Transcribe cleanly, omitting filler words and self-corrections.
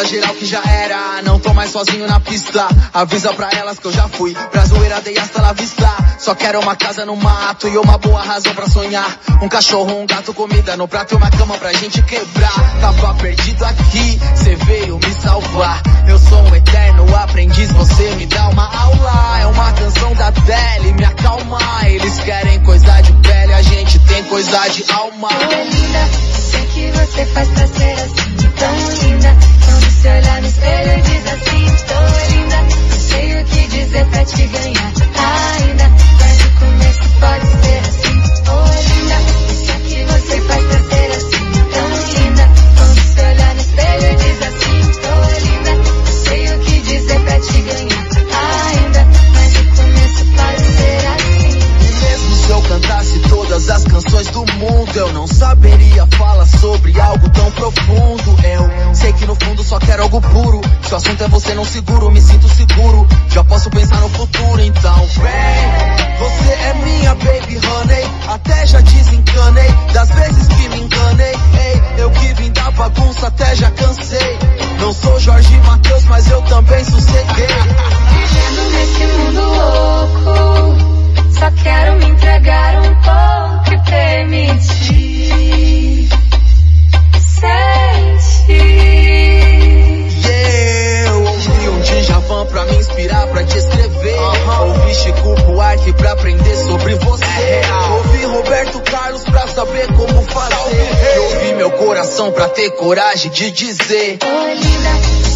avisa geral que já era, não tô mais sozinho na pista. Avisa pra elas que eu já fui pra zoeira de hasta la vista. Só quero uma casa no mato e uma boa razão pra sonhar. Um cachorro, um gato, comida no prato e uma cama pra gente quebrar. Tava perdido aqui, cê veio me salvar. Eu sou um eterno aprendiz, você me dá uma aula. É uma canção da Adele, me acalma. Eles querem coisa de pele, a gente tem coisa de alma. Oi, linda, sei que você faz pra ser assim, tão linda. Quando se olhar no espelho e diz assim, tô linda. Não sei o que dizer pra te ganhar ainda, mas o começo pode ser assim. Oi, linda, sei que você faz pra ser assim, tão linda. Quando se olhar no espelho e diz assim, tô linda. Não sei o que dizer pra te ganhar ainda, mas o começo pode ser assim. E mesmo se eu cantasse todas as canções do mundo, eu não saberia falar sobre algo tão profundo. Eu sei que no fundo só quero algo puro. Se o assunto é você, não seguro, me sinto seguro. Já posso pensar no futuro, então vem. Você é minha baby honey, até já desencanei das vezes que me enganei. Ei, eu que vim da bagunça, até já cansei. Não sou Jorge Mateus, mas eu também sosseguei. Vivendo nesse mundo louco, só quero me entregar um pouco e permitir sentir. Eu ouvi um Djavan pra me inspirar, pra te escrever. Ouvi Chico Buarque pra aprender sobre você. Ouvi Roberto Carlos pra saber como fazer. Ouvi meu coração pra ter coragem de dizer: Oi, linda.